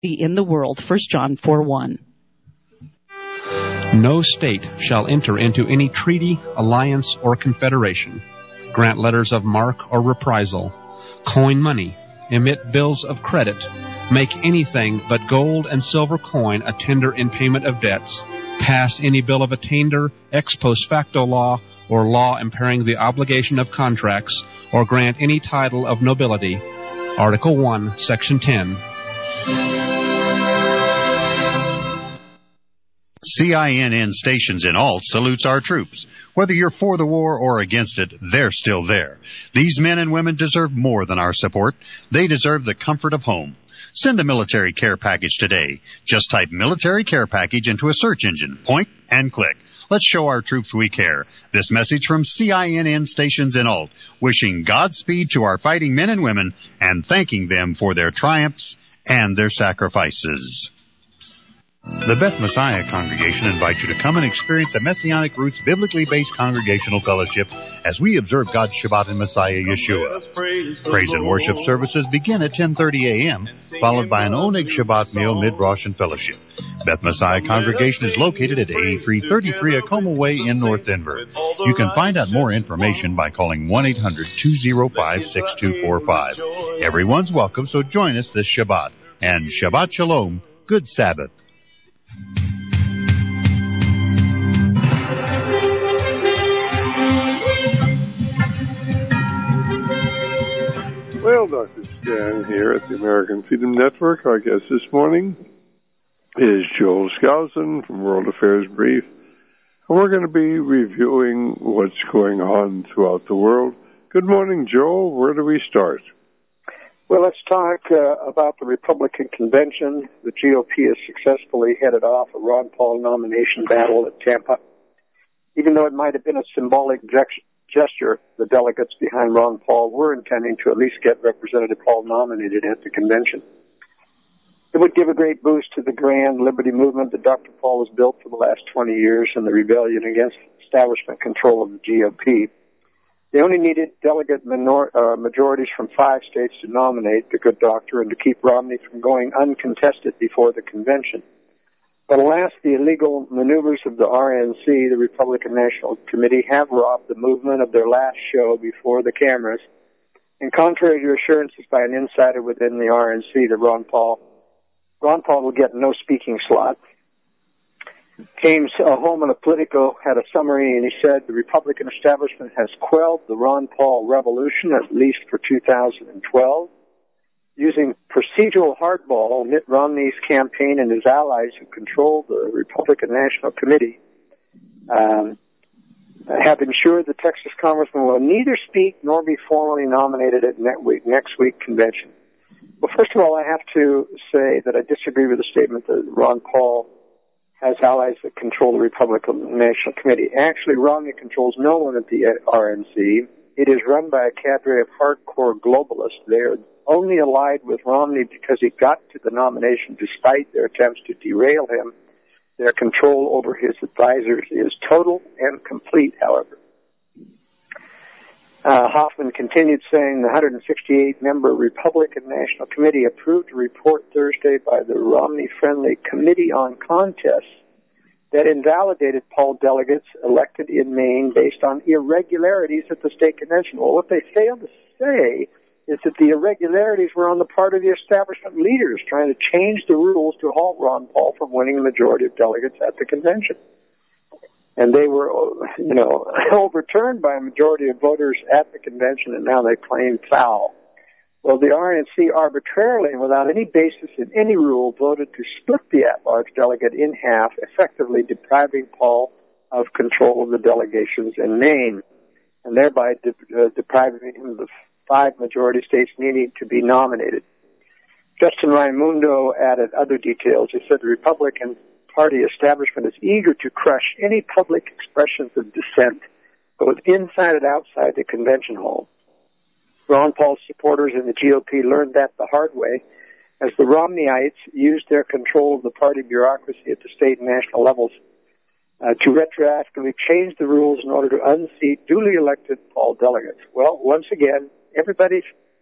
in the world. 1 John 4:1. No state shall enter into any treaty, alliance, or confederation, grant letters of marque or reprisal, coin money, emit bills of credit, make anything but gold and silver coin a tender in payment of debts, pass any bill of attainder, ex post facto law, or law impairing the obligation of contracts, or grant any title of nobility. Article 1, Section 10. CINN Stations in Alt salutes our troops. Whether you're for the war or against it, they're still there. These men and women deserve more than our support. They deserve the comfort of home. Send a military care package today. Just type military care package into a search engine, point, and click. Let's show our troops we care. This message from CINN Stations in Alt, wishing Godspeed to our fighting men and women and thanking them for their triumphs and their sacrifices. The Beth Messiah Congregation invites you to come and experience a Messianic Roots biblically based congregational fellowship as we observe God's Shabbat in Messiah Yeshua. Praise and worship services begin at 10:30 a.m., followed by an Oneg Shabbat meal, mid-Rosh, and fellowship. Beth Messiah Congregation is located at 8333 Acoma Way in North Denver. You can find out more information by calling 1-800-205-6245. Everyone's welcome, so join us this Shabbat. And Shabbat Shalom, good Sabbath. Well, Dr. Stan here at the American Freedom Network. Our guest this morning is Joel Skousen from World Affairs Brief. And we're going to be reviewing what's going on throughout the world. Good morning, Joel. Where do we start? Well, let's talk about the Republican convention. The GOP has successfully headed off a Ron Paul nomination battle at Tampa. Even though it might have been a symbolic gesture, the delegates behind Ron Paul were intending to at least get Representative Paul nominated at the convention. It would give a great boost to the grand liberty movement that Dr. Paul has built for the last 20 years and the rebellion against establishment control of the GOP. They only needed delegate majorities from 5 states to nominate the good doctor and to keep Romney from going uncontested before the convention. But alas, the illegal maneuvers of the RNC, the Republican National Committee, have robbed the movement of their last show before the cameras. And contrary to assurances by an insider within the RNC that Ron Paul will get no speaking slot. James Holman of Politico had a summary, and he said the Republican establishment has quelled the Ron Paul revolution, at least for 2012. Using procedural hardball, Mitt Romney's campaign and his allies who control the Republican National Committee have ensured the Texas congressman will neither speak nor be formally nominated at next week's convention. Well, first of all, I have to say that I disagree with the statement that Ron Paul has allies that control the Republican National Committee. Actually, Romney controls no one at the RNC. It is run by a cadre of hardcore globalists. They are only allied with Romney because he got to the nomination despite their attempts to derail him. Their control over his advisors is total and complete, however. Hoffman continued saying the 168-member Republican National Committee approved a report Thursday by the Romney-friendly Committee on Contests that invalidated Paul delegates elected in Maine based on irregularities at the state convention. Well, what they failed to say is that the irregularities were on the part of the establishment leaders trying to change the rules to halt Ron Paul from winning the majority of delegates at the convention. And they were, overturned by a majority of voters at the convention, and now they claim foul. Well, the RNC arbitrarily and without any basis in any rule voted to split the at-large delegate in half, effectively depriving Paul of control of the delegations in Maine, and thereby depriving him of the 5 majority states needing to be nominated. Justin Raimundo added other details. He said the Republican Party establishment is eager to crush any public expressions of dissent, both inside and outside the convention hall. Ron Paul's supporters in the GOP learned that the hard way, as the Romneyites used their control of the party bureaucracy at the state and national levels to retroactively change the rules in order to unseat duly elected Paul delegates. Well, once again, everybody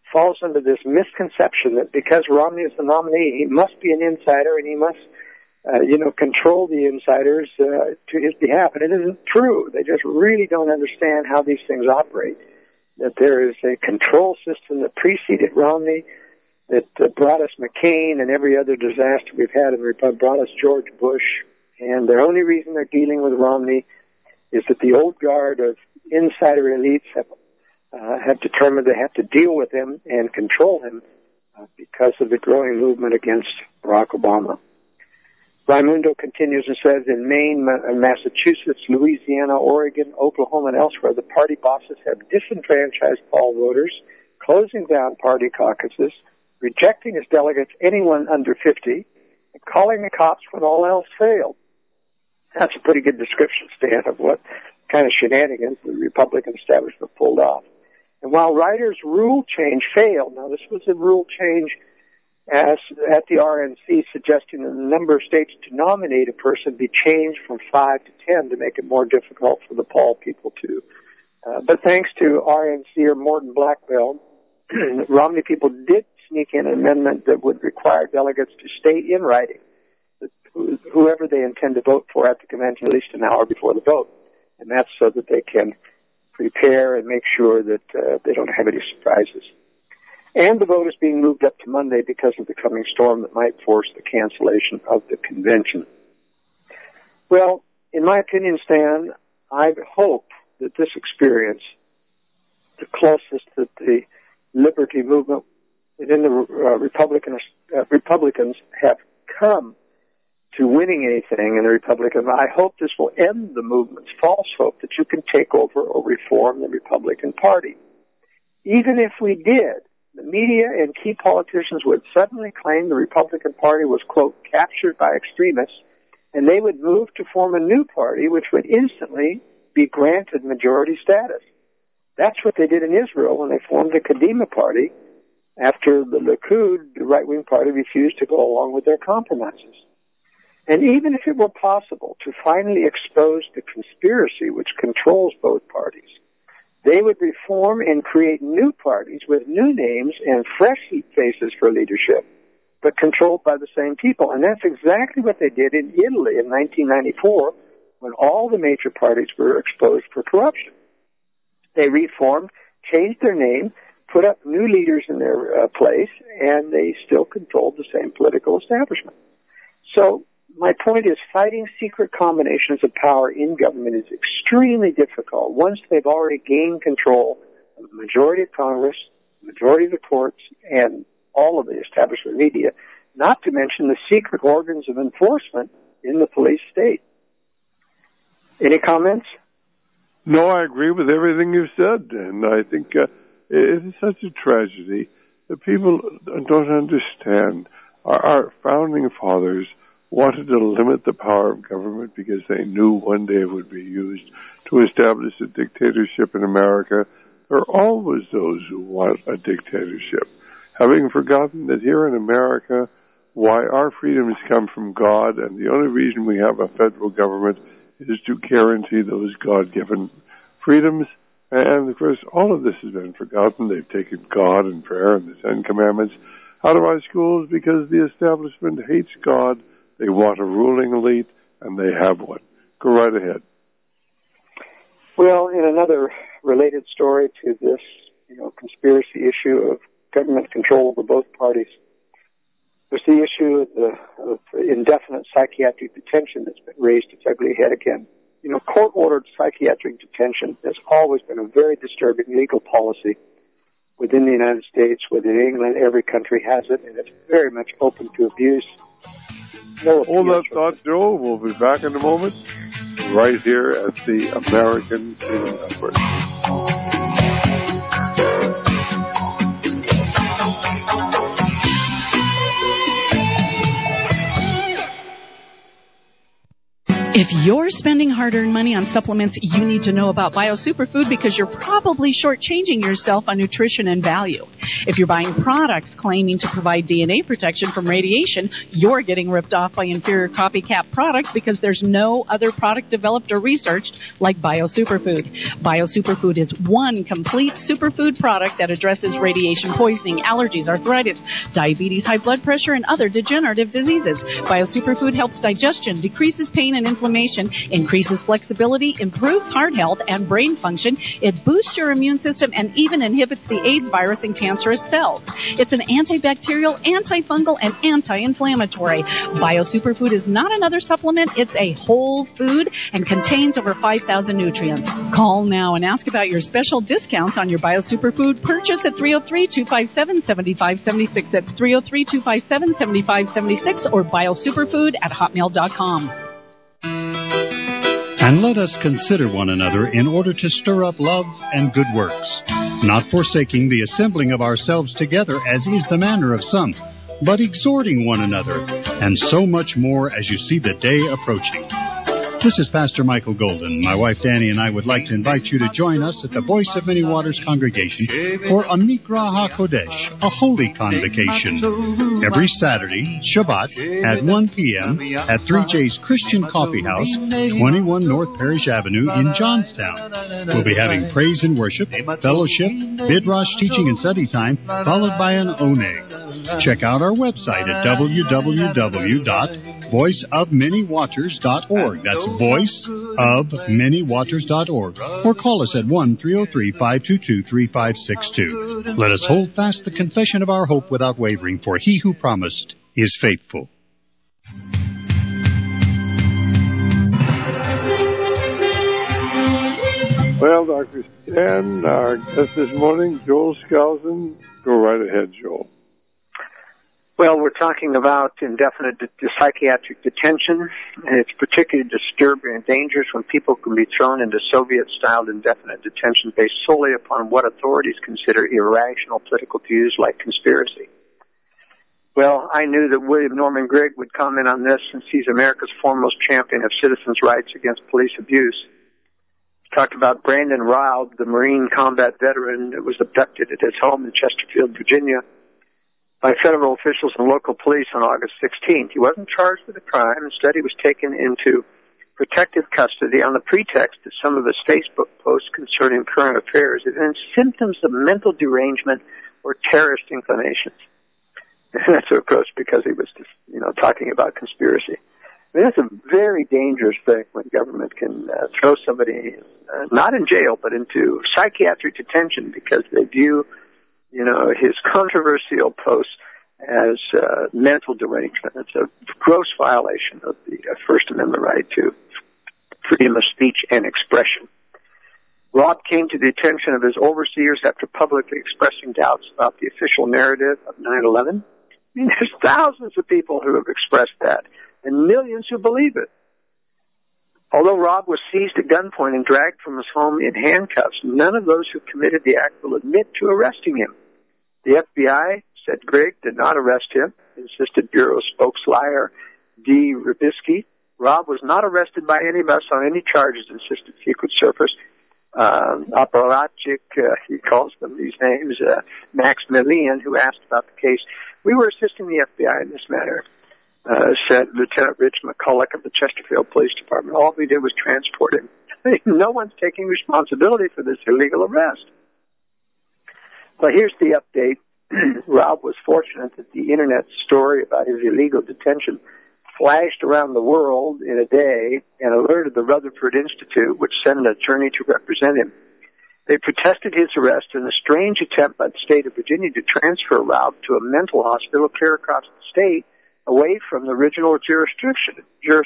falls under this misconception that because Romney is the nominee, he must be an insider and he must, control the insiders to his behalf. And it isn't true. They just really don't understand how these things operate. That there is a control system that preceded Romney, that brought us McCain and every other disaster we've had in the Republic, brought us George Bush. And the only reason they're dealing with Romney is that the old guard of insider elites have determined they have to deal with him and control him because of the growing movement against Barack Obama. Raimundo continues and says, in Maine, Massachusetts, Louisiana, Oregon, Oklahoma, and elsewhere, the party bosses have disenfranchised Paul voters, closing down party caucuses, rejecting as delegates anyone under 50, and calling the cops when all else failed. That's a pretty good description, Stan, of what kind of shenanigans the Republican establishment pulled off. And while Ryder's rule change failed, now this was a rule change as at the RNC suggesting that the number of states to nominate a person be changed from 5 to 10 to make it more difficult for the Paul people to. But thanks to RNC or Morton Blackbell, Romney people did sneak in an amendment that would require delegates to state in writing that whoever they intend to vote for at the convention at least an hour before the vote. And that's so that they can prepare and make sure that they don't have any surprises. And the vote is being moved up to Monday because of the coming storm that might force the cancellation of the convention. Well, in my opinion, Stan, I hope that this experience, the closest that the liberty movement within the Republicans have come to winning anything in the Republican, I hope this will end the movement's false hope that you can take over or reform the Republican Party. Even if we did, the media and key politicians would suddenly claim the Republican Party was, quote, captured by extremists, and they would move to form a new party which would instantly be granted majority status. That's what they did in Israel when they formed the Kadima Party after the Likud, the right-wing party, refused to go along with their compromises. And even if it were possible to finally expose the conspiracy which controls both parties, they would reform and create new parties with new names and fresh faces for leadership, but controlled by the same people. And that's exactly what they did in Italy in 1994 when all the major parties were exposed for corruption. They reformed, changed their name, put up new leaders in their place, and they still controlled the same political establishment. So my point is fighting secret combinations of power in government is extremely difficult once they've already gained control of the majority of Congress, the majority of the courts, and all of the establishment media, not to mention the secret organs of enforcement in the police state. Any comments? No, I agree with everything you've said, and I think it is such a tragedy that people don't understand. Our founding fathers wanted to limit the power of government because they knew one day it would be used to establish a dictatorship in America. There are always those who want a dictatorship, having forgotten that here in America, why our freedoms come from God, and the only reason we have a federal government is to guarantee those God-given freedoms. And, of course, all of this has been forgotten. They've taken God and prayer and the Ten Commandments out of our schools because the establishment hates God. They want a ruling elite, and they have one. Go right ahead. Well, in another related story to this, conspiracy issue of government control over both parties, there's the issue of indefinite psychiatric detention that's been raised its ugly head again. Court-ordered psychiatric detention has always been a very disturbing legal policy within the United States, within England. Every country has it, and it's very much open to abuse. Hold that thought, Joe. We'll be back in a moment, right here at the American Freedom Network. If you're spending hard-earned money on supplements, you need to know about BioSuperfood because you're probably shortchanging yourself on nutrition and value. If you're buying products claiming to provide DNA protection from radiation, you're getting ripped off by inferior copycat products because there's no other product developed or researched like BioSuperfood. BioSuperfood is one complete superfood product that addresses radiation poisoning, allergies, arthritis, diabetes, high blood pressure, and other degenerative diseases. BioSuperfood helps digestion, decreases pain and inflammation, increases flexibility, improves heart health and brain function. It boosts your immune system and even inhibits the AIDS virus in cancerous cells. It's an antibacterial, antifungal, and anti-inflammatory. BioSuperfood is not another supplement. It's a whole food and contains over 5,000 nutrients. Call now and ask about your special discounts on your BioSuperfood purchase at 303-257-7576. That's 303-257-7576 or biosuperfood@hotmail.com. And let us consider one another in order to stir up love and good works, not forsaking the assembling of ourselves together, as is the manner of some, but exhorting one another, and so much more as you see the day approaching. This is Pastor Michael Golden. My wife Danny and I would like to invite you to join us at the Voice of Many Waters congregation for a Mikra HaKodesh, a holy convocation, every Saturday, Shabbat, at 1 p.m. at 3J's Christian Coffee House, 21 North Parish Avenue in Johnstown. We'll be having praise and worship, fellowship, Midrash teaching and study time, followed by an oneg. Check out our website at www.voiceofmanywaters.org. That's voiceofmanywaters.org. Or call us at 1-303-522-3562. Let us hold fast the confession of our hope without wavering, for he who promised is faithful. Well, Dr. Stan, our guest this morning, Joel Skousen. Go right ahead, Joel. Well, we're talking about indefinite psychiatric detention, and it's particularly disturbing and dangerous when people can be thrown into Soviet-style indefinite detention based solely upon what authorities consider irrational political views like conspiracy. Well, I knew that William Norman Grigg would comment on this since he's America's foremost champion of citizens' rights against police abuse. He talked about Brandon Raub, the Marine combat veteran that was abducted at his home in Chesterfield, Virginia, by federal officials and local police on August 16th. He wasn't charged with a crime. Instead, he was taken into protective custody on the pretext that some of his Facebook posts concerning current affairs evinced symptoms of mental derangement or terrorist inclinations. And that's, of course, because he was just, talking about conspiracy. I mean, that's a very dangerous thing when government can throw somebody, not in jail, but into psychiatric detention because they view his controversial posts as mental derangement. It's a gross violation of the First Amendment right to freedom of speech and expression. Raub came to the attention of his overseers after publicly expressing doubts about the official narrative of 9/11. I mean, there's thousands of people who have expressed that, and millions who believe it. Although Raub was seized at gunpoint and dragged from his home in handcuffs, none of those who committed the act will admit to arresting him. The FBI said Grigg did not arrest him, insisted Bureau spokesliar D. Rybisky. Raub was not arrested by any of us on any charges, insisted Secret Service. Apparatchik, he calls them these names, Max Millian, who asked about the case. We were assisting the FBI in this matter, said Lieutenant Rich McCulloch of the Chesterfield Police Department. All we did was transport him. No one's taking responsibility for this illegal arrest. But here's the update. Raub was fortunate that the Internet story about his illegal detention flashed around the world in a day and alerted the Rutherford Institute, which sent an attorney to represent him. They protested his arrest in a strange attempt by the state of Virginia to transfer Raub to a mental hospital clear across the state, away from the original jurisdiction.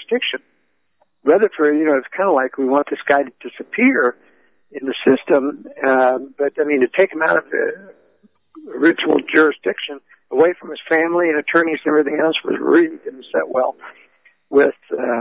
Rutherford, it's kind of like we want this guy to disappear in the system, but to take him out of the original jurisdiction, away from his family and attorneys and everything else, was really didn't set well with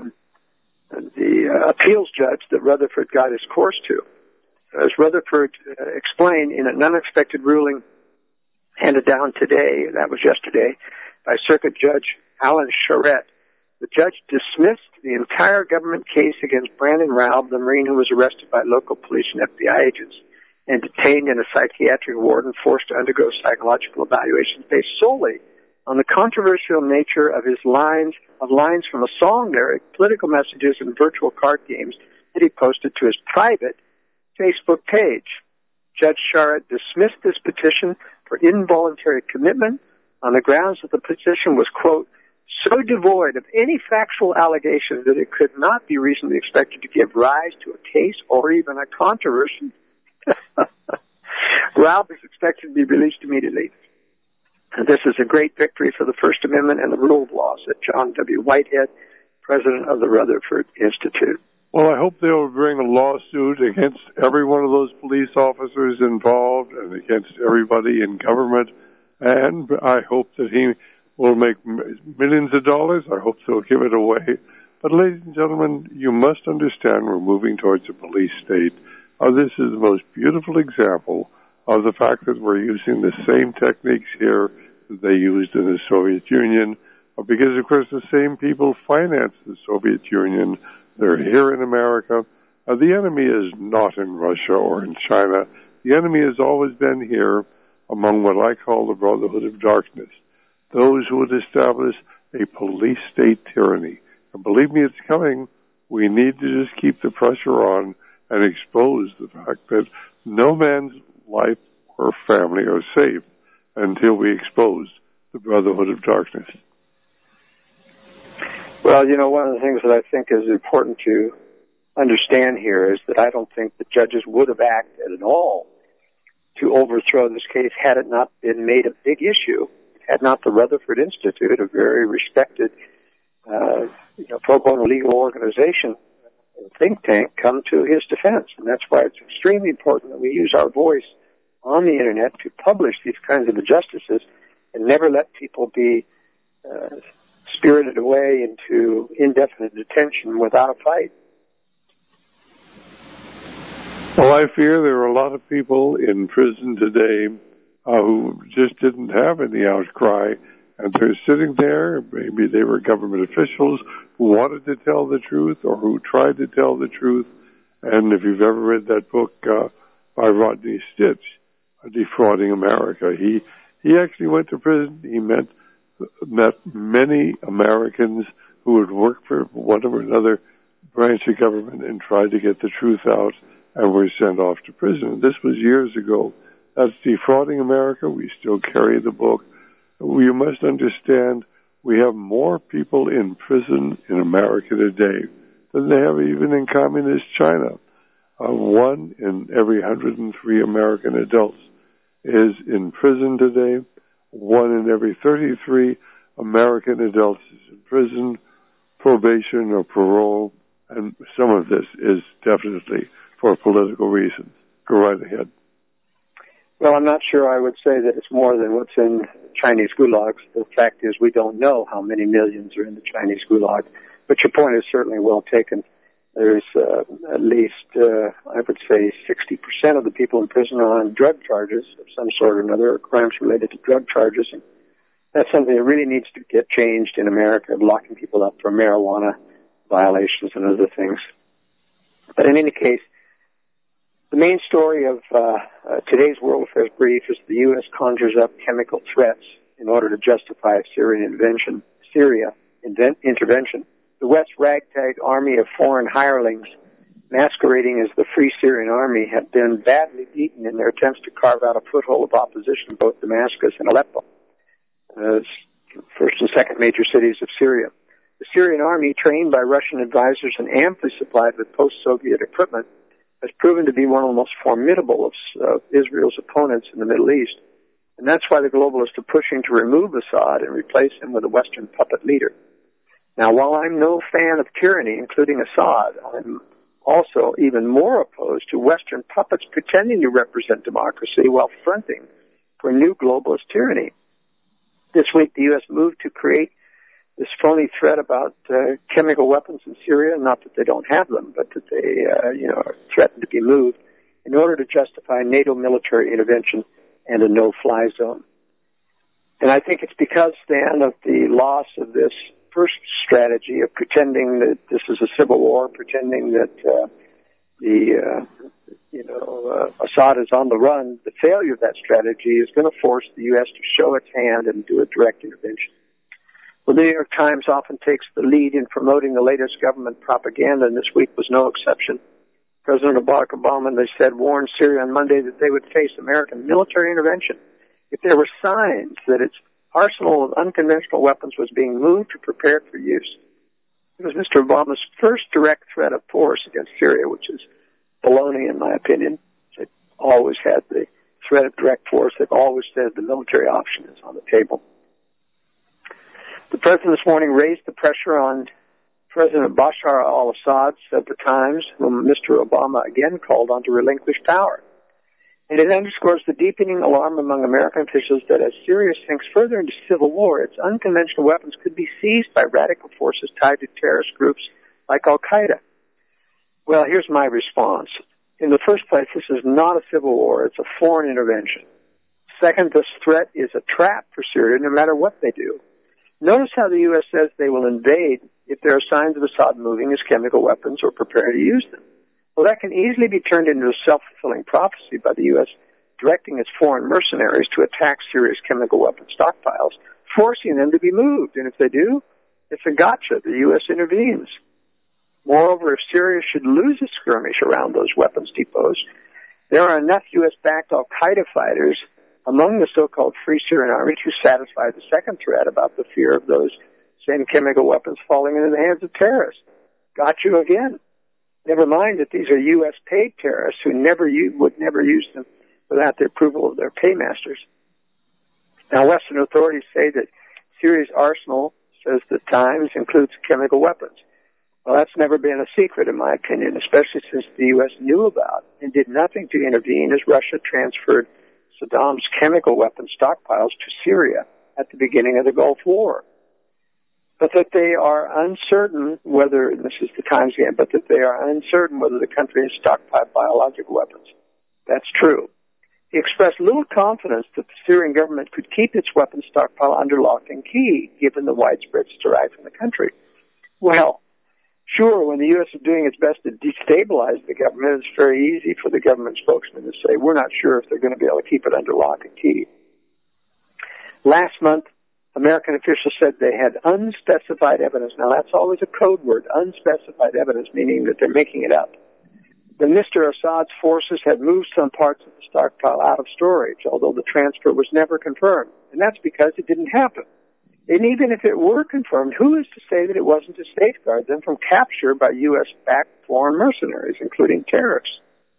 the appeals judge that Rutherford got his course to. As Rutherford explained in an unexpected ruling handed down today, that was yesterday, by Circuit Judge Alan Charette, The judge dismissed the entire government case against Brandon Raub, the Marine who was arrested by local police and FBI agents and detained in a psychiatric ward and forced to undergo psychological evaluations based solely on the controversial nature of his lines from a song lyric, political messages, and virtual card games that he posted to his private Facebook page. Judge Charette dismissed this petition for involuntary commitment on the grounds that the petition was, quote, so devoid of any factual allegations that it could not be reasonably expected to give rise to a case or even a controversy. Raub is expected to be released immediately. And this is a great victory for the First Amendment and the rule of law, said John W. Whitehead, president of the Rutherford Institute. Well, I hope they'll bring a lawsuit against every one of those police officers involved and against everybody in government. And I hope that he will make millions of dollars. I hope they'll give it away. But, ladies and gentlemen, you must understand we're moving towards a police state. This is the most beautiful example of the fact that we're using the same techniques here that they used in the Soviet Union, because, of course, the same people financed the Soviet Union. They're here in America. The enemy is not in Russia or in China. The enemy has always been here among what I call the Brotherhood of Darkness, those who would establish a police state tyranny. And believe me, it's coming. We need to just keep the pressure on and expose the fact that no man's life or family are safe until we expose the Brotherhood of Darkness. Well, you know, one of the things that I think is important to understand here is that I don't think the judges would have acted at all to overthrow this case had it not been made a big issue, had not the Rutherford Institute, a very respected pro bono legal organization, think tank, come to his defense. And that's why it's extremely important that we use our voice on the Internet to publish these kinds of injustices and never let people be spirited away into indefinite detention without a fight. Well, I fear there are a lot of people in prison today who just didn't have any outcry, and they're sitting there. Maybe they were government officials who wanted to tell the truth or who tried to tell the truth. And if you've ever read that book by Rodney Stitch, Defrauding America, he actually went to prison. He met many Americans who had worked for one or another branch of government and tried to get the truth out and were sent off to prison. This was years ago. That's Defrauding America. We still carry the book. You must understand we have more people in prison in America today than they have even in communist China. 1 in every 103 American adults is in prison today. 1 in every 33 American adults is in prison, probation or parole, and some of this is definitely for political reasons. Go right ahead. Well, I'm not sure I would say that it's more than what's in Chinese gulags. The fact is we don't know how many millions are in the Chinese gulag, but your point is certainly well taken. There's at least, I would say, 60% of the people in prison are on drug charges of some sort or another, or crimes related to drug charges. And that's something that really needs to get changed in America, locking people up for marijuana violations and other things. But in any case, the main story of today's World Affairs Brief is the U.S. conjures up chemical threats in order to justify a Syria intervention. The West ragtag army of foreign hirelings masquerading as the Free Syrian Army have been badly beaten in their attempts to carve out a foothold of opposition in both Damascus and Aleppo, first and second major cities of Syria. The Syrian Army, trained by Russian advisors and amply supplied with post-Soviet equipment, has proven to be one of the most formidable of Israel's opponents in the Middle East. And that's why the globalists are pushing to remove Assad and replace him with a Western puppet leader. Now, while I'm no fan of tyranny, including Assad, I'm also even more opposed to Western puppets pretending to represent democracy while fronting for new globalist tyranny. This week, the U.S. moved to create this phony threat about chemical weapons in Syria, not that they don't have them, but that they, are threatened to be moved in order to justify NATO military intervention and a no-fly zone. And I think it's because, Stan, of the loss of this first strategy of pretending that this is a civil war, pretending that Assad is on the run. The failure of that strategy is going to force the U.S. to show its hand and do a direct intervention. The New York Times often takes the lead in promoting the latest government propaganda, and this week was no exception. President Barack Obama, they said, warned Syria on Monday that they would face American military intervention if there were signs that its arsenal of unconventional weapons was being moved or prepared for use. It was Mr. Obama's first direct threat of force against Syria, which is baloney in my opinion. They've always had the threat of direct force. They've always said the military option is on the table. The president this morning raised the pressure on President Bashar al-Assad several times, whom Mr. Obama again called on to relinquish power. And it underscores the deepening alarm among American officials that as Syria sinks further into civil war, its unconventional weapons could be seized by radical forces tied to terrorist groups like Al-Qaeda. Well, here's my response. In the first place, this is not a civil war. It's a foreign intervention. Second, this threat is a trap for Syria no matter what they do. Notice how the U.S. says they will invade if there are signs of Assad moving his chemical weapons or preparing to use them. Well, that can easily be turned into a self-fulfilling prophecy by the U.S. directing its foreign mercenaries to attack Syria's chemical weapon stockpiles, forcing them to be moved. And if they do, it's a gotcha. The U.S. intervenes. Moreover, if Syria should lose a skirmish around those weapons depots, there are enough U.S.-backed Al-Qaeda fighters among the so-called Free Syrian Army to satisfy the second threat about the fear of those same chemical weapons falling into the hands of terrorists. Got you again. Never mind that these are U.S.-paid terrorists who would never use them without the approval of their paymasters. Now, Western authorities say that Syria's arsenal, says the Times, includes chemical weapons. Well, that's never been a secret, in my opinion, especially since the U.S. knew about and did nothing to intervene as Russia transferred Saddam's chemical weapon stockpiles to Syria at the beginning of the Gulf War. But that they are uncertain whether, and this is the Times again, but that they are uncertain whether the country has stockpiled biological weapons. That's true. He expressed little confidence that the Syrian government could keep its weapons stockpile under lock and key, given the widespread strife in the country. Well, sure, when the U.S. is doing its best to destabilize the government, it's very easy for the government spokesman to say, we're not sure if they're going to be able to keep it under lock and key. Last month, American officials said they had unspecified evidence. Now, that's always a code word, unspecified evidence, meaning that they're making it up. That Mr. Assad's forces had moved some parts of the stockpile out of storage, although the transfer was never confirmed. And that's because it didn't happen. And even if it were confirmed, who is to say that it wasn't to safeguard them from capture by U.S.-backed foreign mercenaries, including terrorists?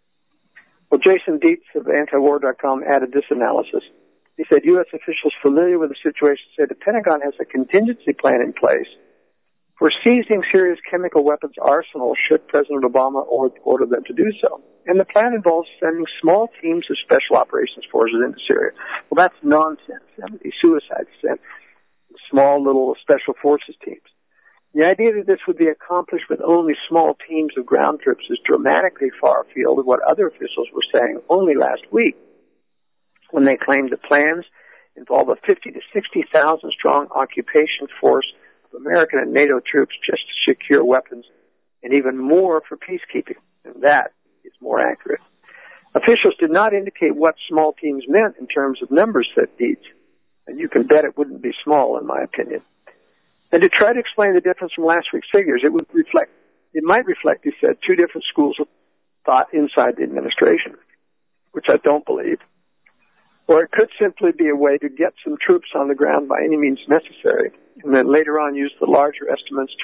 Well, Jason Dietz of antiwar.com added this analysis. He said U.S. officials familiar with the situation say the Pentagon has a contingency plan in place for seizing Syria's chemical weapons arsenal should President Obama order them to do so. And the plan involves sending small teams of special operations forces into Syria. Well, that's nonsense. These suicides sent small little special forces teams. The idea that this would be accomplished with only small teams of ground troops is dramatically far afield of what other officials were saying only last week, when they claimed the plans involve a 50 to 60,000 strong occupation force of American and NATO troops just to secure weapons, and even more for peacekeeping. And that is more accurate. Officials did not indicate what small teams meant in terms of numbers, said Dietz. And you can bet it wouldn't be small, in my opinion. And to try to explain the difference from last week's figures, it might reflect, he said, two different schools of thought inside the administration, which I don't believe. Or it could simply be a way to get some troops on the ground by any means necessary, and then later on use the larger estimates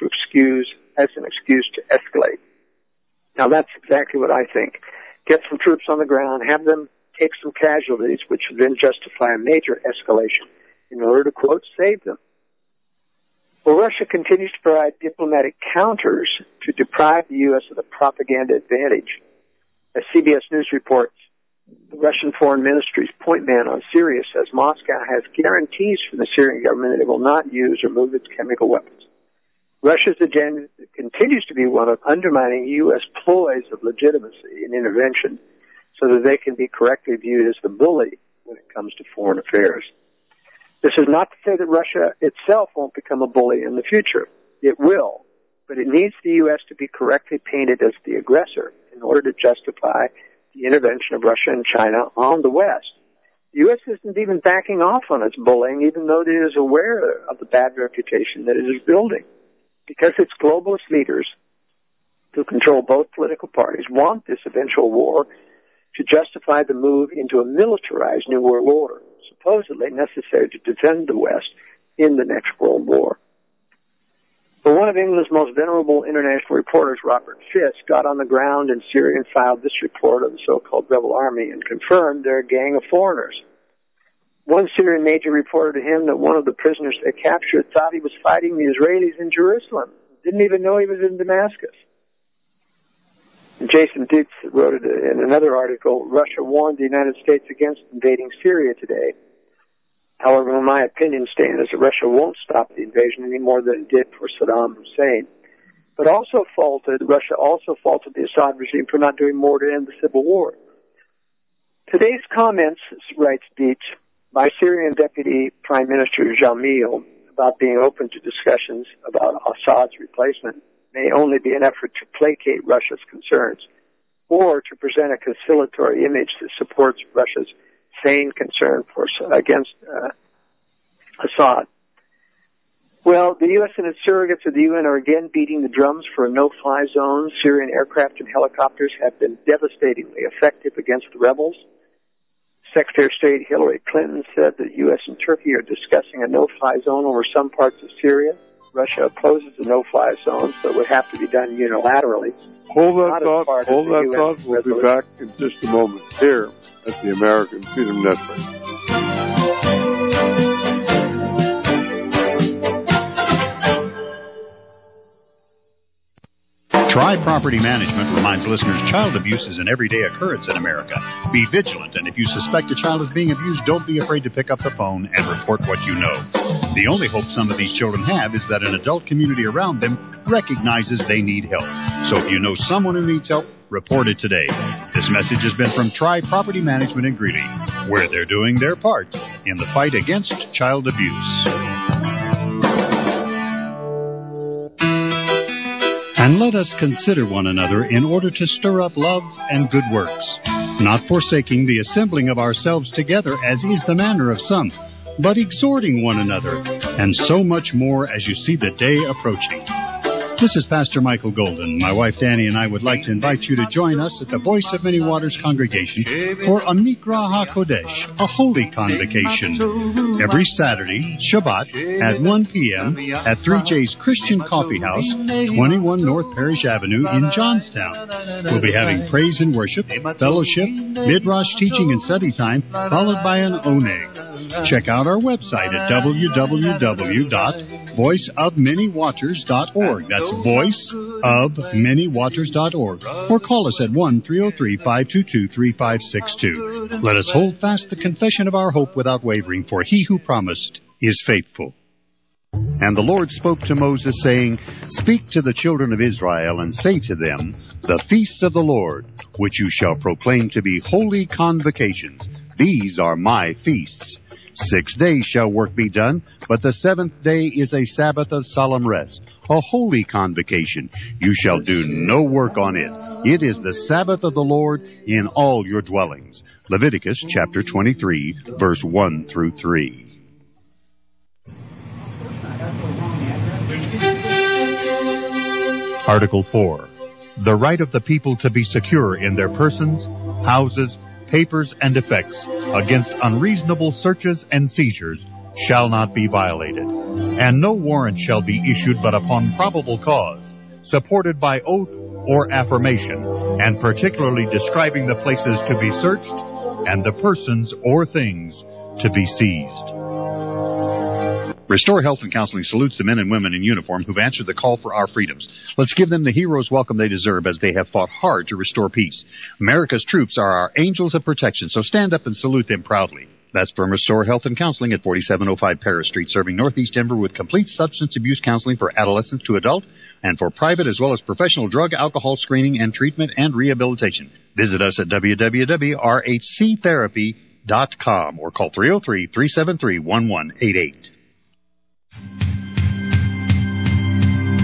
as an excuse to escalate. Now that's exactly what I think. Get some troops on the ground, have them take some casualties, which would then justify a major escalation in order to, quote, save them. Well, Russia continues to provide diplomatic counters to deprive the U.S. of the propaganda advantage. As CBS News reports, the Russian Foreign Ministry's point man on Syria says Moscow has guarantees from the Syrian government that it will not use or move its chemical weapons. Russia's agenda continues to be one of undermining U.S. ploys of legitimacy and intervention so that they can be correctly viewed as the bully when it comes to foreign affairs. This is not to say that Russia itself won't become a bully in the future. It will, but it needs the U.S. to be correctly painted as the aggressor in order to justify the intervention of Russia and China on the West. The U.S. isn't even backing off on its bullying, even though it is aware of the bad reputation that it is building, because its globalist leaders, who control both political parties, want this eventual war to justify the move into a militarized New World Order, supposedly necessary to defend the West in the next World War. But one of England's most venerable international reporters, Robert Fisk, got on the ground in Syria and filed this report of the so-called rebel army and confirmed they're a gang of foreigners. One Syrian major reported to him that one of the prisoners they captured thought he was fighting the Israelis in Jerusalem, didn't even know he was in Damascus. And Jason Dietz wrote it in another article, Russia warned the United States against invading Syria today. However, my opinion stands is that Russia won't stop the invasion any more than it did for Saddam Hussein. But Russia also faulted the Assad regime for not doing more to end the civil war. Today's comments, writes Dietz, by Syrian Deputy Prime Minister Jamil about being open to discussions about Assad's replacement may only be an effort to placate Russia's concerns or to present a conciliatory image that supports Russia's sane concern against Assad. Well, the U.S. and its surrogates of the UN are again beating the drums for a no-fly zone. Syrian aircraft and helicopters have been devastatingly effective against the rebels. Secretary of State Hillary Clinton said that U.S. and Turkey are discussing a no-fly zone over some parts of Syria. Russia opposes the no-fly zone, so it would have to be done unilaterally. Hold that thought. We'll be back in just a moment here at the American Freedom Network. Tri Property Management reminds listeners child abuse is an everyday occurrence in America. Be vigilant, and if you suspect a child is being abused, don't be afraid to pick up the phone and report what you know. The only hope some of these children have is that an adult community around them recognizes they need help. So if you know someone who needs help, report it today. This message has been from Tri Property Management in Greeley, where they're doing their part in the fight against child abuse. And let us consider one another in order to stir up love and good works, not forsaking the assembling of ourselves together, as is the manner of some, but exhorting one another, and so much more as you see the day approaching. This is Pastor Michael Golden. My wife Danny and I would like to invite you to join us at the Voice of Many Waters congregation for a Mikra HaKodesh, a holy convocation, every Saturday, Shabbat, at 1 p.m. at 3J's Christian Coffee House, 21 North Parish Avenue in Johnstown. We'll be having praise and worship, fellowship, midrash teaching and study time, followed by an oneg. Check out our website at www.voiceofmanywaters.org. That's voiceofmanywaters.org. Or call us at 1-303-522-3562. Let us hold fast the confession of our hope without wavering, for he who promised is faithful. And the Lord spoke to Moses, saying, Speak to the children of Israel, and say to them, The feasts of the Lord, which you shall proclaim to be holy convocations, these are my feasts. 6 days shall work be done, but the seventh day is a Sabbath of solemn rest, a holy convocation. You shall do no work on it. It is the Sabbath of the Lord in all your dwellings. Leviticus chapter 23, verse 1 through 3. Article 4. The right of the people to be secure in their persons, houses, papers, and effects against unreasonable searches and seizures shall not be violated, and no warrant shall be issued but upon probable cause, supported by oath or affirmation, and particularly describing the places to be searched and the persons or things to be seized. Restore Health and Counseling salutes the men and women in uniform who've answered the call for our freedoms. Let's give them the hero's welcome they deserve, as they have fought hard to restore peace. America's troops are our angels of protection, so stand up and salute them proudly. That's from Restore Health and Counseling at 4705 Paris Street, serving Northeast Denver with complete substance abuse counseling for adolescents to adult and for private as well as professional drug, alcohol screening and treatment and rehabilitation. Visit us at www.rhctherapy.com or call 303-373-1188.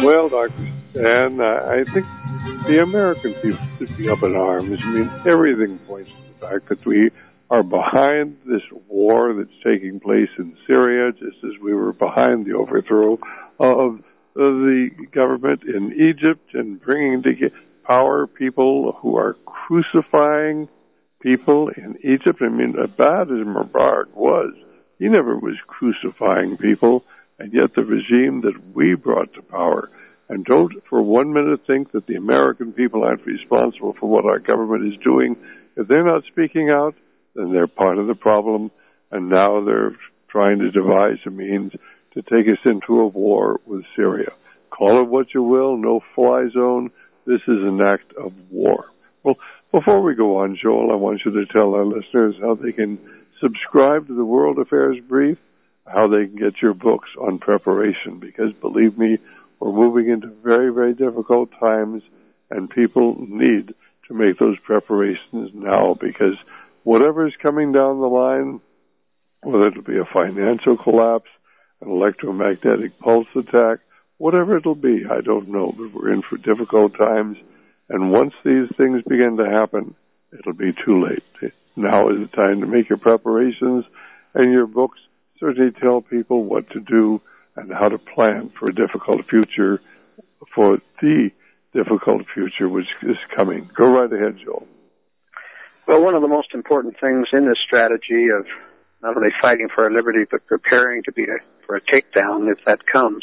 Well, Dr. Stan, I think the American people should be up in arms. I mean, everything points to the fact that we are behind this war that's taking place in Syria, just as we were behind the overthrow of the government in Egypt and bringing to power people who are crucifying people in Egypt. I mean, as bad as Mubarak was, he never was crucifying people, and yet the regime that we brought to power. And don't for 1 minute think that the American people aren't responsible for what our government is doing. If they're not speaking out, then they're part of the problem, and now they're trying to devise a means to take us into a war with Syria. Call it what you will, no-fly zone. This is an act of war. Well, before we go on, Joel, I want you to tell our listeners how they can subscribe to the World Affairs Brief, how they can get your books on preparation, because believe me, we're moving into very, very difficult times, and people need to make those preparations now, because whatever is coming down the line, whether it'll be a financial collapse, an electromagnetic pulse attack, whatever it'll be, I don't know, but we're in for difficult times, and once these things begin to happen, it'll be too late. Now is the time to make your preparations, and your books certainly tell people what to do and how to plan for a difficult future, for the difficult future which is coming. Go right ahead, Joel. Well, one of the most important things in this strategy of not only fighting for our liberty, but preparing to be for a takedown if that comes,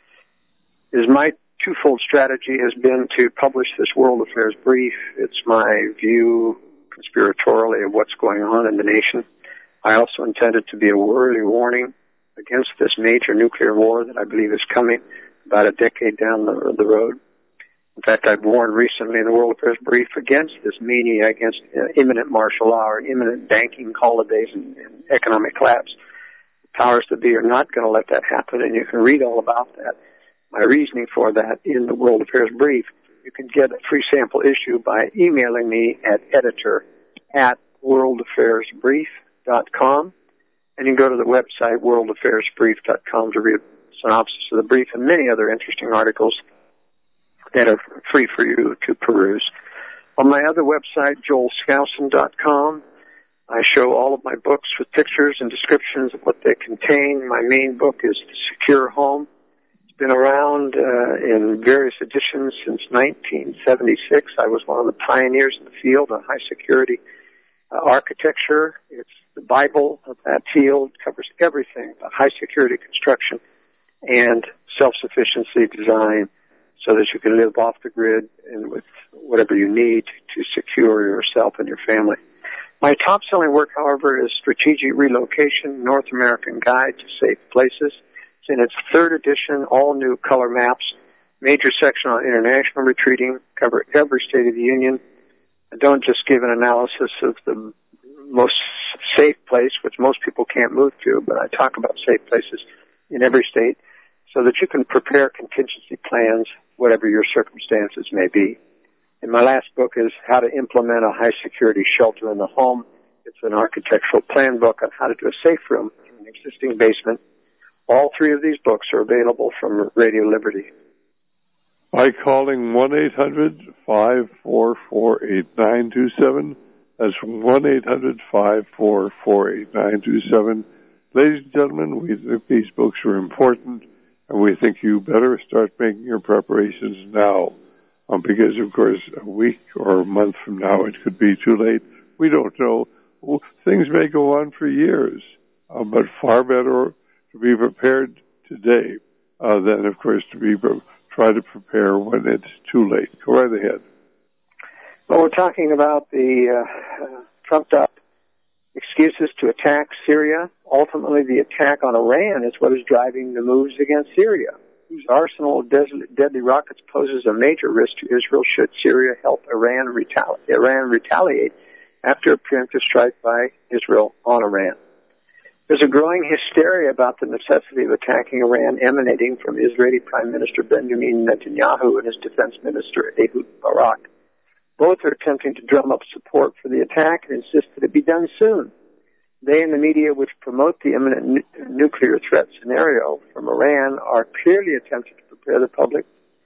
is my twofold strategy has been to publish this World Affairs Brief. It's my view conspiratorially of what's going on in the nation. I also intended to be a early warning against this major nuclear war that I believe is coming about a decade down the road. In fact, I've warned recently in the World Affairs Brief against this mania, against imminent martial law or imminent banking holidays and economic collapse. The powers that be are not going to let that happen, and you can read all about that. My reasoning for that in the World Affairs Brief. You can get a free sample issue by emailing me at editor@worldaffairsbrief.com, and you can go to the website worldaffairsbrief.com to read a synopsis of the brief and many other interesting articles that are free for you to peruse. On my other website, joelskousen.com, I show all of my books with pictures and descriptions of what they contain. My main book is The Secure Home. It's been around in various editions since 1976. I was one of the pioneers in the field on high security architecture. It's the Bible of that field, covers everything about high security construction and self-sufficiency design, so that you can live off the grid and with whatever you need to secure yourself and your family. My top-selling work, however, is Strategic Relocation, North American Guide to Safe Places. It's in its third edition, all new color maps, major section on international retreating, cover every state of the union. I don't just give an analysis of the most safe place, which most people can't move to, but I talk about safe places in every state so that you can prepare contingency plans, whatever your circumstances may be. And my last book is How to Implement a High Security Shelter in the Home. It's an architectural plan book on how to do a safe room in an existing basement. All three of these books are available from Radio Liberty. By calling 1-800-544-8927. That's 1-800-544-8927. Ladies and gentlemen, we think these books are important, and we think you better start making your preparations now, because, of course, a week or a month from now it could be too late. We don't know. Things may go on for years, but far better to be prepared today than, of course, to try to prepare when it's too late. Go right ahead. Well, we're talking about the trumped-up excuses to attack Syria. Ultimately, the attack on Iran is what is driving the moves against Syria, whose arsenal of deadly rockets poses a major risk to Israel should Syria help Iran retaliate after a preemptive strike by Israel on Iran. There's a growing hysteria about the necessity of attacking Iran emanating from Israeli Prime Minister Benjamin Netanyahu and his Defense Minister Ehud Barak. Both are attempting to drum up support for the attack and insist that it be done soon. They and the media which promote the imminent nuclear threat scenario from Iran are clearly attempting to prepare the public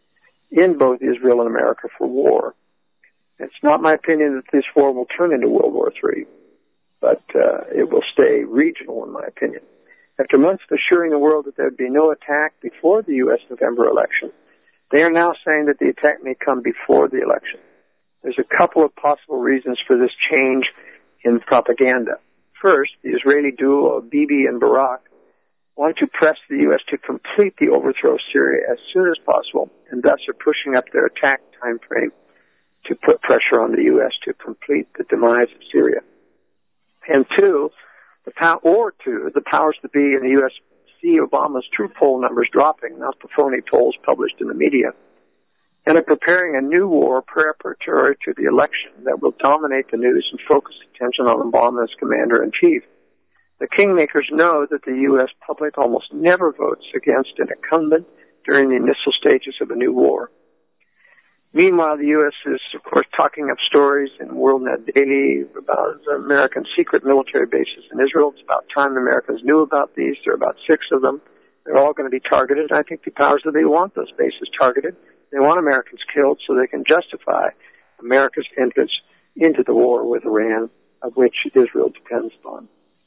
in both Israel and America for war. It's not my opinion that this war will turn into World War III, but it will stay regional, in my opinion. After months of assuring the world that there would be no attack before the U.S. November election, they are now saying that the attack may come before the election. There's a couple of possible reasons for this change in propaganda. First, the Israeli duo of Bibi and Barak want to press the U.S. to complete the overthrow of Syria as soon as possible, and thus are pushing up their attack time frame to put pressure on the U.S. to complete the demise of Syria. And two, the powers that be in the U.S. see Obama's true poll numbers dropping, not the phony polls published in the media, and are preparing a new war preparatory to the election that will dominate the news and focus attention on Obama as commander-in-chief. The kingmakers know that the U.S. public almost never votes against an incumbent during the initial stages of a new war. Meanwhile, the U.S. is, of course, talking up stories in WorldNet Daily about American secret military bases in Israel. It's about time Americans knew about these. There are about 6 of them. They're all going to be targeted. I think the powers that be want those bases targeted. They want Americans killed so they can justify America's entrance into the war with Iran, of which Israel depends upon.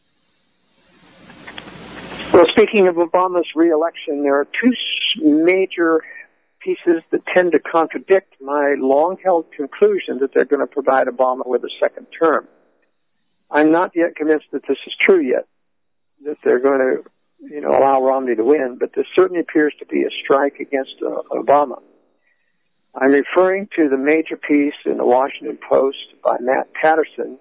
Well, speaking of Obama's re-election, there are 2 major pieces that tend to contradict my long-held conclusion that they're going to provide Obama with a second term. I'm not yet convinced that this is true yet, that they're going to, allow Romney to win, but there certainly appears to be a strike against Obama. I'm referring to the major piece in the Washington Post by Matt Patterson,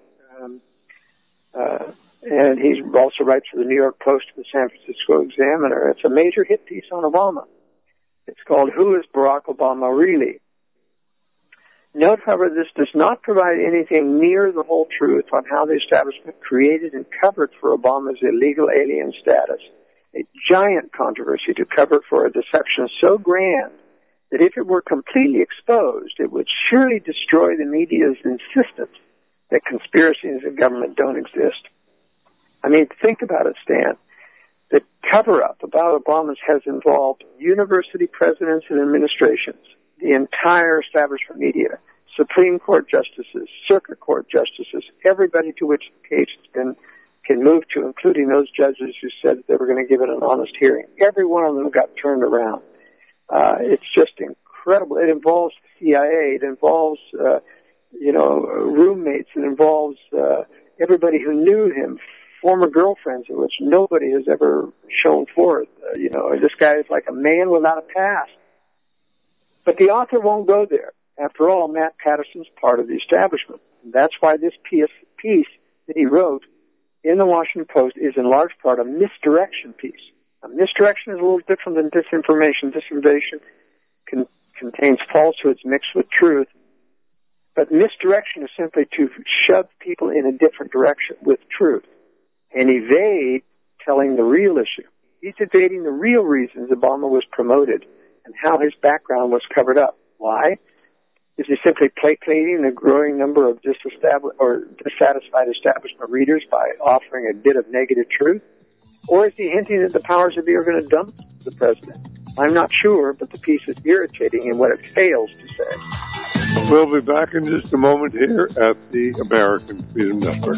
and he also writes for the New York Post and the San Francisco Examiner. It's a major hit piece on Obama. It's called, Who is Barack Obama Really? Note, however, this does not provide anything near the whole truth on how the establishment created and covered for Obama's illegal alien status, a giant controversy to cover for a deception so grand that if it were completely exposed, it would surely destroy the media's insistence that conspiracies in government don't exist. I mean, think about it, Stan. The cover-up about Obama's has involved university presidents and administrations, the entire establishment media, Supreme Court justices, Circuit Court justices, everybody to which the case can move to, including those judges who said that they were going to give it an honest hearing. Every one of them got turned around. It's just incredible. It involves the CIA. It involves, roommates. It involves everybody who knew him, former girlfriends, in which nobody has ever shown forth. This guy is like a man without a past. But the author won't go there. After all, Matt Patterson's part of the establishment. And that's why this piece that he wrote in the Washington Post is in large part a misdirection piece. Now, misdirection is a little different than disinformation. Disinformation contains falsehoods mixed with truth. But misdirection is simply to shove people in a different direction with truth and evade telling the real issue. He's evading the real reasons Obama was promoted and how his background was covered up. Why? Is he simply placating the growing number of dissatisfied establishment readers by offering a bit of negative truth? Or is he hinting that the powers that be are going to dump the president? I'm not sure, but the piece is irritating in what it fails to say. We'll be back in just a moment here at the American Freedom Network.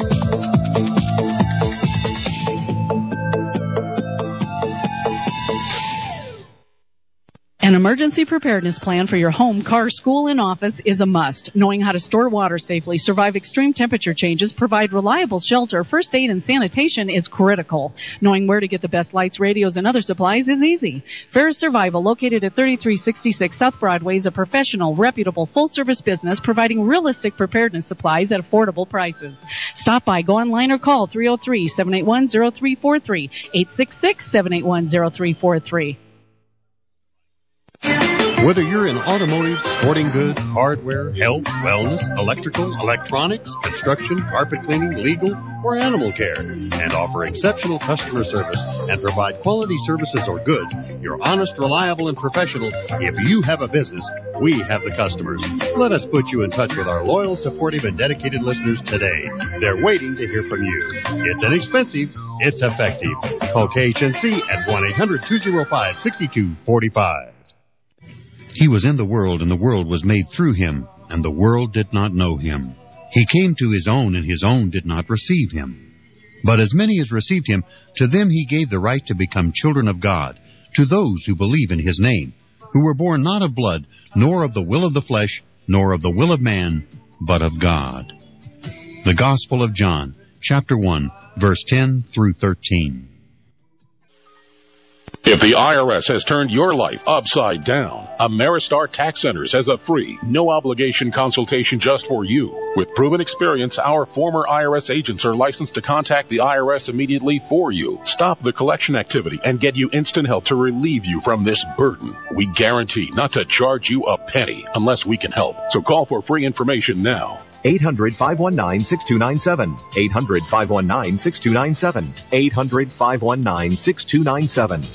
An emergency preparedness plan for your home, car, school, and office is a must. Knowing how to store water safely, survive extreme temperature changes, provide reliable shelter, first aid, and sanitation is critical. Knowing where to get the best lights, radios, and other supplies is easy. Ferris Survival, located at 3366 South Broadway, is a professional, reputable, full-service business providing realistic preparedness supplies at affordable prices. Stop by, go online, or call 303-781-0343, 866-781-0343. Whether you're in automotive, sporting goods, hardware, health, wellness, electrical, electronics, construction, carpet cleaning, legal, or animal care, and offer exceptional customer service and provide quality services or goods, you're honest, reliable, and professional. If you have a business, we have the customers. Let us put you in touch with our loyal, supportive, and dedicated listeners today. They're waiting to hear from you. It's inexpensive. It's effective. Call KHNC at 1-800-205-6245. He was in the world, and the world was made through him, and the world did not know him. He came to his own, and his own did not receive him. But as many as received him, to them he gave the right to become children of God, to those who believe in his name, who were born not of blood, nor of the will of the flesh, nor of the will of man, but of God. The Gospel of John, chapter 1, verse 10 through 13. If the IRS has turned your life upside down, Ameristar Tax Centers has a free, no-obligation consultation just for you. With proven experience, our former IRS agents are licensed to contact the IRS immediately for you, stop the collection activity, and get you instant help to relieve you from this burden. We guarantee not to charge you a penny unless we can help. So call for free information now. 800-519-6297. 800-519-6297. 800-519-6297.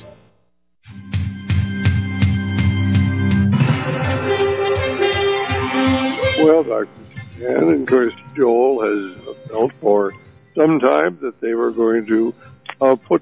Well, Dr. Stan and of course Joel has felt for some time that they were going to put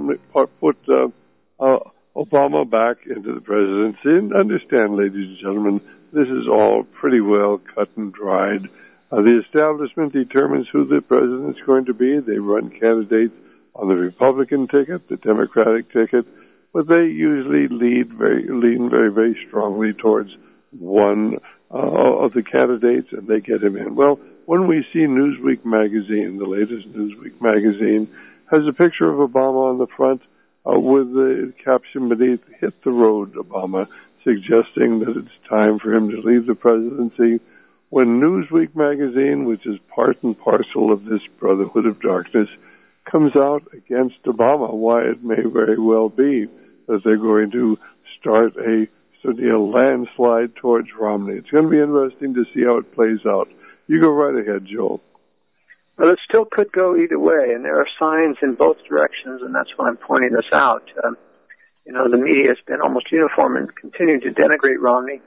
Obama back into the presidency. And understand, ladies and gentlemen, this is all pretty well cut and dried. The establishment determines who the president's going to be. They run candidates on the Republican ticket, the Democratic ticket, but they usually lean very, very strongly towards one of the candidates, and they get him in. Well, when we see Newsweek magazine, the latest Newsweek magazine, has a picture of Obama on the front with the caption beneath, "Hit the road, Obama," suggesting that it's time for him to leave the presidency. When Newsweek magazine, which is part and parcel of this Brotherhood of Darkness, comes out against Obama, why it may very well be that they're going to start a landslide towards Romney. It's going to be interesting to see how it plays out. You go right ahead, Joel. Well, it still could go either way, and there are signs in both directions, and that's why I'm pointing this out. The media has been almost uniform in continuing to denigrate Romney.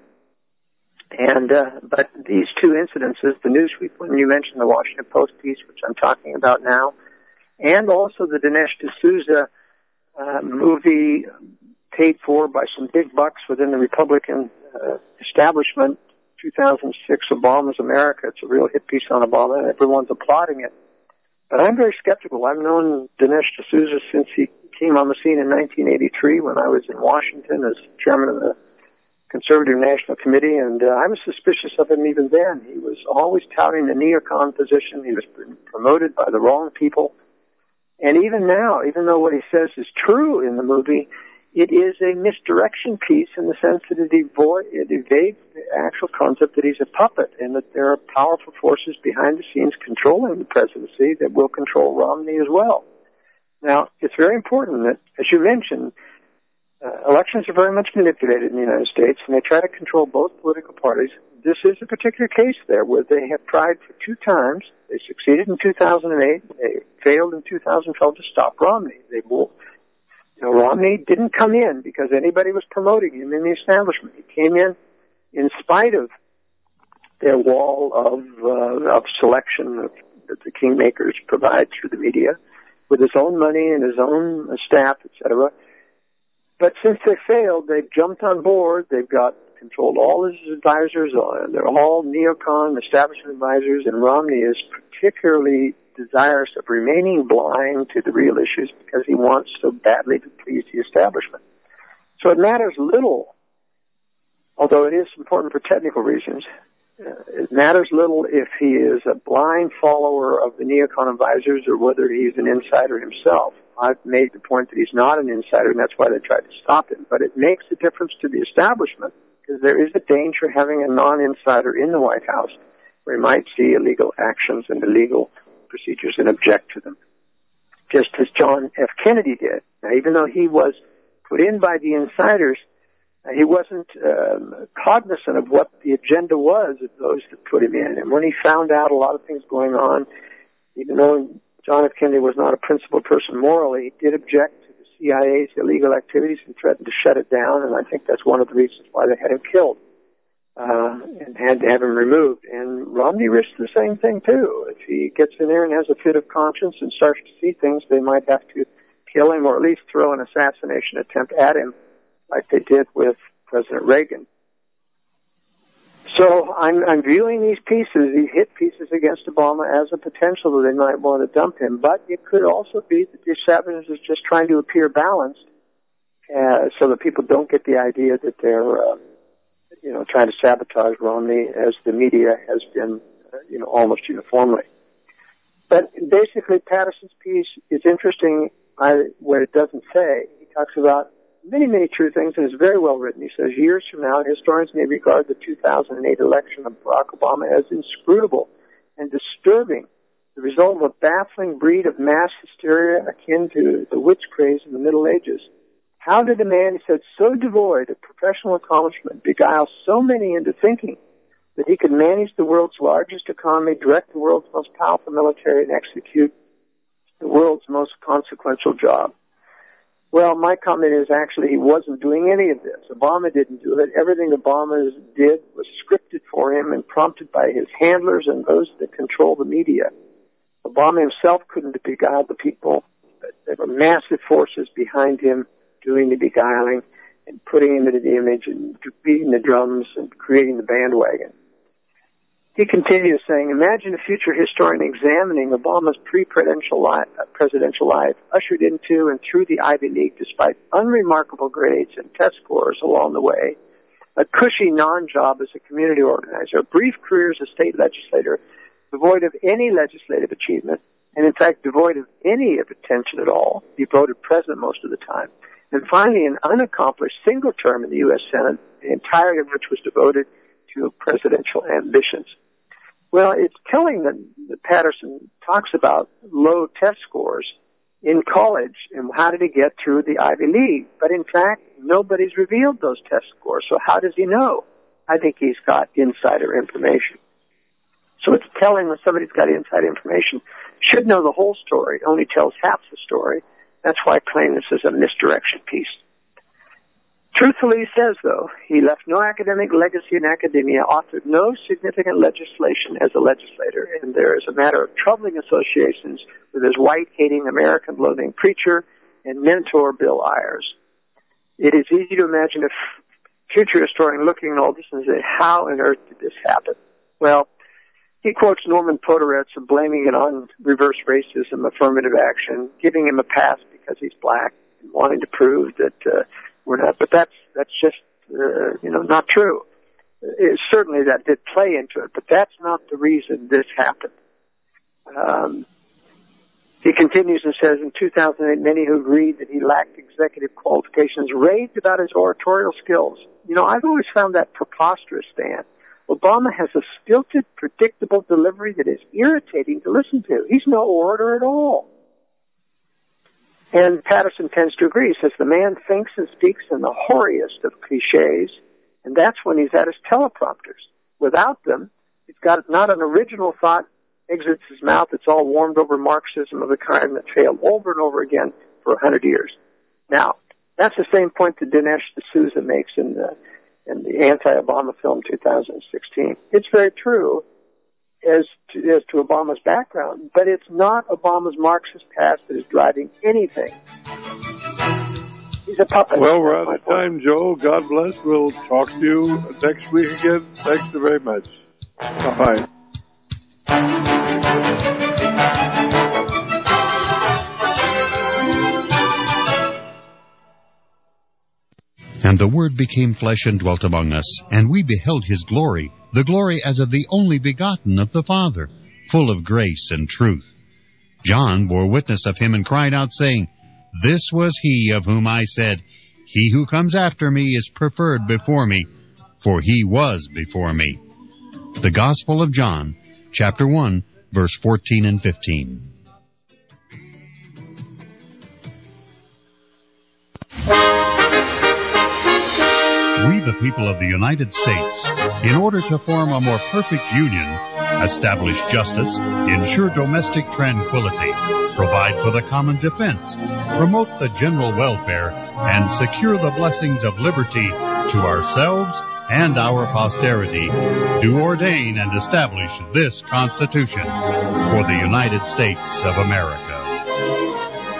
But these two incidences, the Newsweek one you mentioned, the Washington Post piece, which I'm talking about now, and also the Dinesh D'Souza movie paid for by some big bucks within the Republican establishment, 2006 Obama's America. It's a real hit piece on Obama, and everyone's applauding it. But I'm very skeptical. I've known Dinesh D'Souza since he came on the scene in 1983 when I was in Washington as chairman of the Conservative National Committee, and I was suspicious of him even then. He was always touting the neocon position. He was promoted by the wrong people. And even now, even though what he says is true in the movie, it is a misdirection piece in the sense that it evades the actual concept that he's a puppet and that there are powerful forces behind the scenes controlling the presidency that will control Romney as well. Now, it's very important that, as you mentioned, elections are very much manipulated in the United States, and they try to control both political parties. This is a particular case there where they have tried for two times. They succeeded in 2008. They failed in 2012 to stop Romney. Romney didn't come in because anybody was promoting him in the establishment. He came in spite of their wall of selection that the kingmakers provide through the media, with his own money and his own staff, etc. But since they failed, they've jumped on board. They've controlled all his advisors. They're all neocon establishment advisors, and Romney is particularly desirous of remaining blind to the real issues because he wants so badly to please the establishment. So it matters little, although it is important for technical reasons, it matters little if he is a blind follower of the neocon advisors or whether he's an insider himself. I've made the point that he's not an insider, and that's why they tried to stop him. But it makes a difference to the establishment because there is a danger having a non-insider in the White House where he might see illegal actions and illegal procedures and object to them, just as John F. Kennedy did. Now, even though he was put in by the insiders, he wasn't cognizant of what the agenda was of those that put him in. And when he found out a lot of things going on, even though John F. Kennedy was not a principled person morally, he did object to the CIA's illegal activities and threatened to shut it down, and I think that's one of the reasons why they had him killed and had to have him removed. And Romney risked the same thing, too. If he gets in there and has a fit of conscience and starts to see things, they might have to kill him or at least throw an assassination attempt at him like they did with President Reagan. So I'm viewing these pieces, these hit pieces against Obama, as a potential that they might want to dump him. But it could also be that the establishment is just trying to appear balanced, so that people don't get the idea that they're, trying to sabotage Romney, as the media has been, almost uniformly. But basically, Patterson's piece is interesting. What it doesn't say, he talks about many, many true things, and it's very well written. He says, years from now, historians may regard the 2008 election of Barack Obama as inscrutable and disturbing, the result of a baffling breed of mass hysteria akin to the witch craze in the Middle Ages. How did a man, he said, so devoid of professional accomplishment beguile so many into thinking that he could manage the world's largest economy, direct the world's most powerful military, and execute the world's most consequential job? Well, my comment is actually he wasn't doing any of this. Obama didn't do it. Everything Obama did was scripted for him and prompted by his handlers and those that control the media. Obama himself couldn't beguile the people. There were massive forces behind him doing the beguiling and putting him into the image and beating the drums and creating the bandwagon. He continues saying, imagine a future historian examining Obama's presidential life, ushered into and through the Ivy League despite unremarkable grades and test scores along the way, a cushy non-job as a community organizer, a brief career as a state legislator, devoid of any legislative achievement, and in fact devoid of any attention at all, devoted president most of the time, and finally an unaccomplished single term in the U.S. Senate, the entirety of which was devoted to presidential ambitions. Well, it's telling that Patterson talks about low test scores in college and how did he get through the Ivy League. But in fact, nobody's revealed those test scores. So how does he know? I think he's got insider information. So it's telling when somebody's got inside information, should know the whole story, only tells half the story. That's why I claim this is a misdirection piece. Truthfully, he says, though, he left no academic legacy in academia, authored no significant legislation as a legislator, and there is a matter of troubling associations with his white-hating, American-loathing preacher and mentor, Bill Ayers. It is easy to imagine a future historian looking at all this and say, how on earth did this happen? Well, he quotes Norman Podhoretz of blaming it on reverse racism, affirmative action, giving him a pass because he's black, and wanting to prove that we're not. But that's just not true. Certainly that did play into it, but that's not the reason this happened. He continues and says, in 2008, many who agreed that he lacked executive qualifications raved about his oratorial skills. I've always found that preposterous, Stan. Obama has a stilted, predictable delivery that is irritating to listen to. He's no orator at all. And Patterson tends to agree. He says the man thinks and speaks in the hoariest of cliches, and that's when he's at his teleprompters. Without them, he's got not an original thought exits his mouth. It's all warmed over Marxism of the kind that failed over and over again for 100 years. Now, that's the same point that Dinesh D'Souza makes in the anti-Obama film 2016. It's very true as to Obama's background, but it's not Obama's Marxist past that is driving anything. He's a puppet. Well, we're out of time, Joe. God bless. We'll talk to you next week again. Thanks very much. Bye-bye. And the Word became flesh and dwelt among us, and we beheld his glory, the glory as of the only begotten of the Father, full of grace and truth. John bore witness of him and cried out, saying, This was he of whom I said, He who comes after me is preferred before me, for he was before me. The Gospel of John, chapter 1, verse 14 and 15. We, the people of the United States, in order to form a more perfect union, establish justice, ensure domestic tranquility, provide for the common defense, promote the general welfare, and secure the blessings of liberty to ourselves and our posterity, do ordain and establish this Constitution for the United States of America.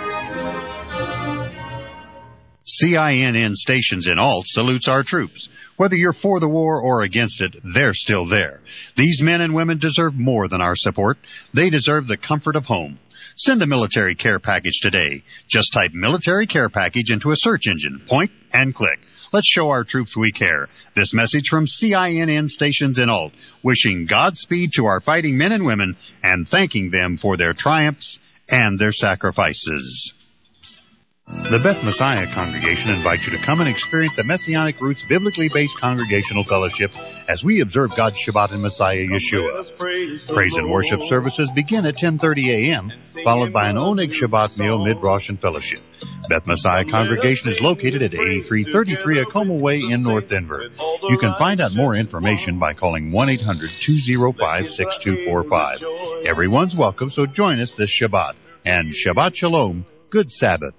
CINN stations in Alt salutes our troops. Whether you're for the war or against it, they're still there. These men and women deserve more than our support. They deserve the comfort of home. Send a military care package today. Just type military care package into a search engine. Point and click. Let's show our troops we care. This message from CINN stations in Alt, wishing Godspeed to our fighting men and women and thanking them for their triumphs and their sacrifices. The Beth Messiah Congregation invites you to come and experience a Messianic Roots biblically based congregational fellowship as we observe God's Shabbat in Messiah Yeshua. Praise and worship services begin at 10:30 a.m., followed by an Oneg Shabbat meal mid-Rosh and fellowship. Beth Messiah Congregation is located at 8333 Acoma Way in North Denver. You can find out more information by calling 1-800-205-6245. Everyone's welcome, so join us this Shabbat. And Shabbat Shalom, good Sabbath.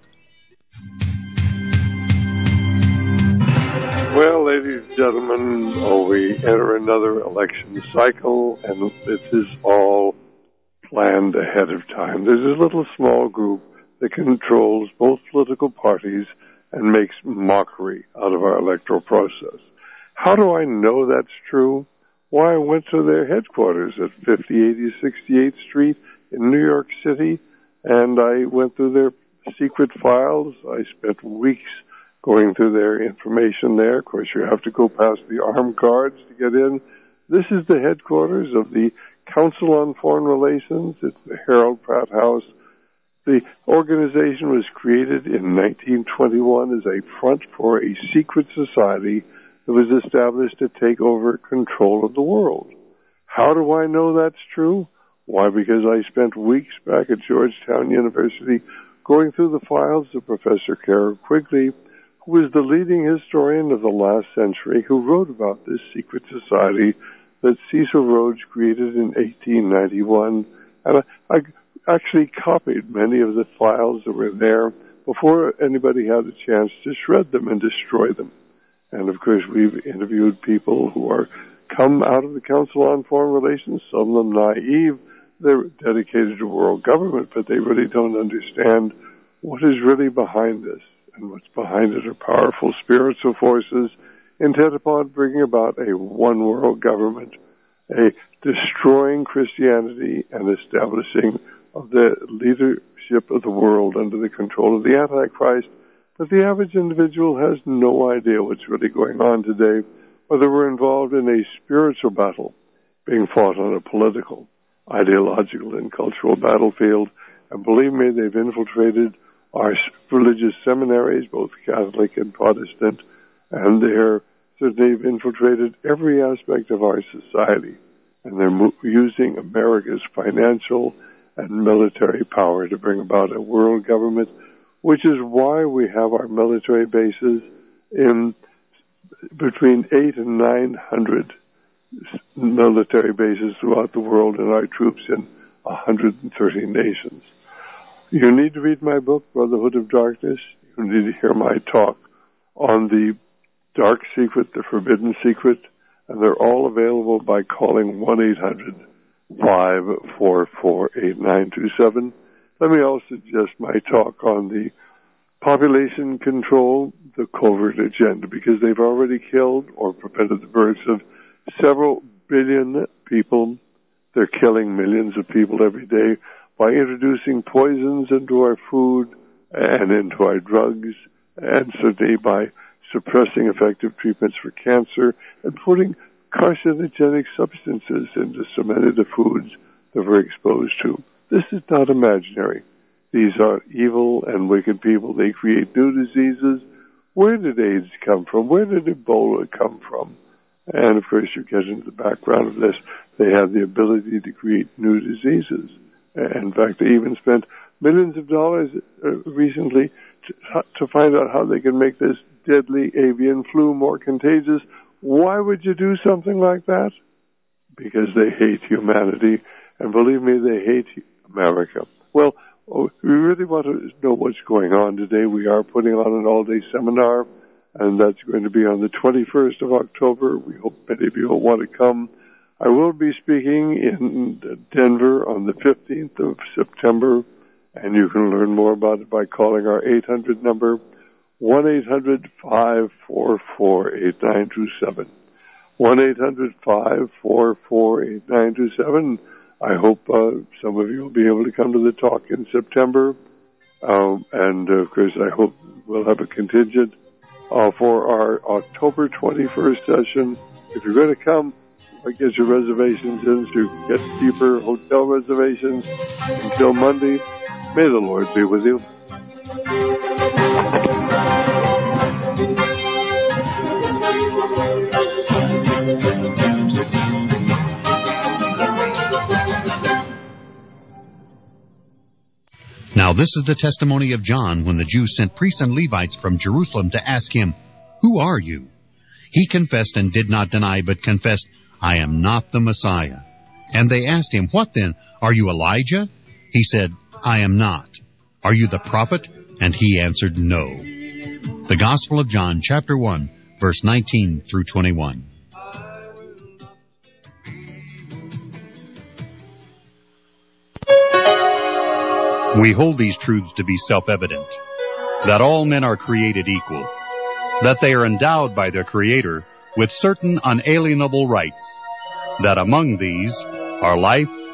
Well, ladies and gentlemen, we enter another election cycle, and this is all planned ahead of time. There's a little small group that controls both political parties and makes mockery out of our electoral process. How do I know that's true? Why, I went to their headquarters at 5080 68th Street in New York City, and I went through their secret files. I spent weeks going through their information there. Of course, you have to go past the armed guards to get in. This is the headquarters of the Council on Foreign Relations. It's the Harold Pratt House. The organization was created in 1921 as a front for a secret society that was established to take over control of the world. How do I know that's true? Why, because I spent weeks back at Georgetown University going through the files of Professor Carol Quigley, who was the leading historian of the last century, who wrote about this secret society that Cecil Rhodes created in 1891. And I actually copied many of the files that were there before anybody had a chance to shred them and destroy them. And of course, we've interviewed people who are come out of the Council on Foreign Relations, some of them naive. They're dedicated to world government, but they really don't understand what is really behind this. And what's behind it are powerful spiritual forces intent upon bringing about a one world government, a destroying Christianity and establishing of the leadership of the world under the control of the Antichrist. But the average individual has no idea what's really going on today, whether we're involved in a spiritual battle being fought on a political, ideological, and cultural battlefield. And believe me, they've infiltrated our religious seminaries, both Catholic and Protestant, and they've infiltrated every aspect of our society. And they're using America's financial and military power to bring about a world government, which is why we have our military bases in between 800 and 900 military bases throughout the world, and our troops in 130 nations. You need to read my book, Brotherhood of Darkness. You need to hear my talk on the dark secret, the forbidden secret, and they're all available by calling 1-800-544-8927. Let me also suggest my talk on the population control, the covert agenda, because they've already killed or prevented the births of several billion people. They're killing millions of people every day by introducing poisons into our food and into our drugs, and certainly by suppressing effective treatments for cancer and putting carcinogenic substances into so many of the foods that we're exposed to. This is not imaginary. These are evil and wicked people. They create new diseases. Where did AIDS come from? Where did Ebola come from? And of course, you get into the background of this. They have the ability to create new diseases. In fact, they even spent millions of dollars recently to find out how they can make this deadly avian flu more contagious. Why would you do something like that? Because they hate humanity. And believe me, they hate America. Well, we really want to know what's going on today. We are putting on an all-day seminar, and that's going to be on the 21st of October. We hope many of you will want to come. I will be speaking in Denver on the 15th of September, and you can learn more about it by calling our 800 number. 1-800-544-8927. 1-800-544-8927. I hope some of you will be able to come to the talk in September. And, of course, I hope we'll have a contingent for our October 21st session. If you're going to come, get your reservations in so you can get cheaper hotel reservations until Monday. May the Lord be with you. Now this is the testimony of John when the Jews sent priests and Levites from Jerusalem to ask him, "Who are you?" He confessed and did not deny, but confessed, "I am not the Messiah." And they asked him, "What then? Are you Elijah?" He said, "I am not." "Are you the prophet?" And he answered, "No." The Gospel of John, chapter 1, verse 19 through 21. We hold these truths to be self-evident, that all men are created equal, that they are endowed by their Creator with certain unalienable rights, that among these are life,